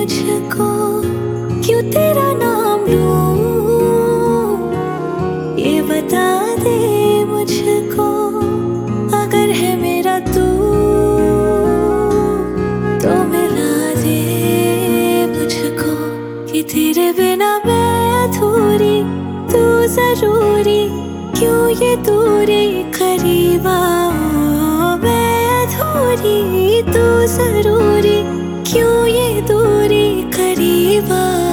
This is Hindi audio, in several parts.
मुझको, क्यों तेरा नाम लूं, ये बता दे मुझको। अगर है मेरा तू तो मिला दे मुझको, कि तेरे बिना मैं अधूरी, तू जरूरी, क्यों ये दूरी। करीब आओ मैं अधूरी, तू जरूरी, क्यों ये दूरी। करीब आओ।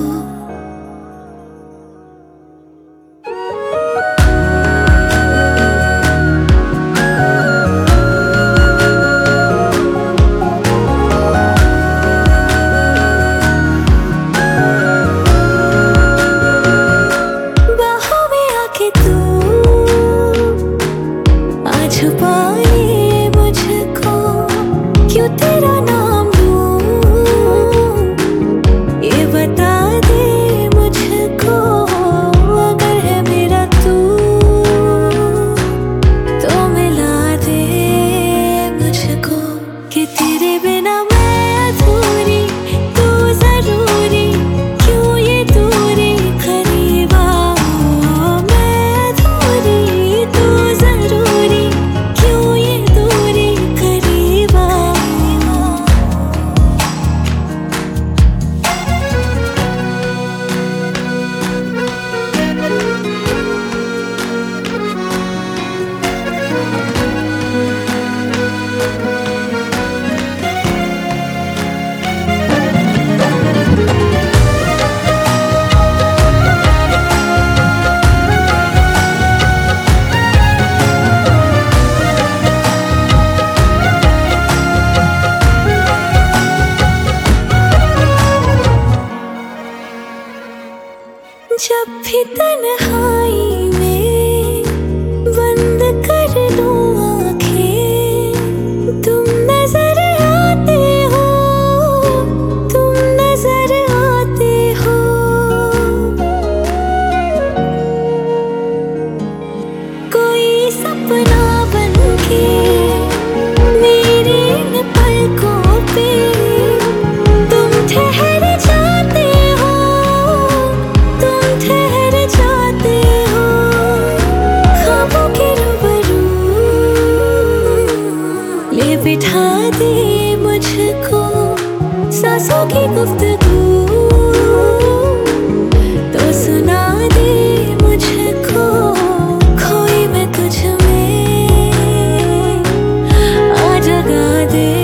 छुपाए मुझको, क्यों तेरा नाम लूं, ये बता दे मुझको। अगर है मेरा तू तो मिला दे मुझको, कि तेरे बिना मैं अधूरी, तू जरूरी, क्यों ये दूरी। करीब आओ मैं अधूरी, तू जरूरी, जब भी तन्हाई में बंद कर लूं आँखें, तुम नजर आते हो, तुम नजर आते हो। कोई सपना बन के मेरी इन पलकों पे तुम ठहर जाते हो, ठहर जाते हो। ख्वाबों के रूबरू ले बिठा दे मुझको, सांसों की गुफ्तगू तो सुना दे मुझको। खोई मैं तुझ में, आ जगा दे